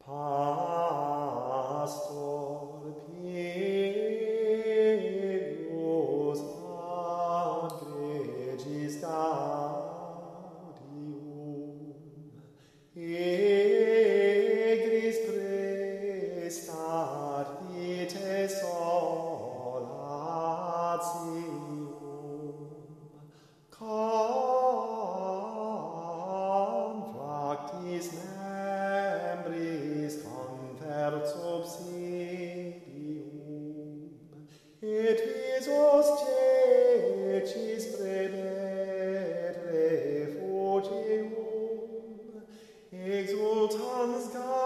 Pastor pius ad gregis gaudium, egris prestat vitae solatium, confractis membris confert subsidium, et visos cecis predet refugium, exultans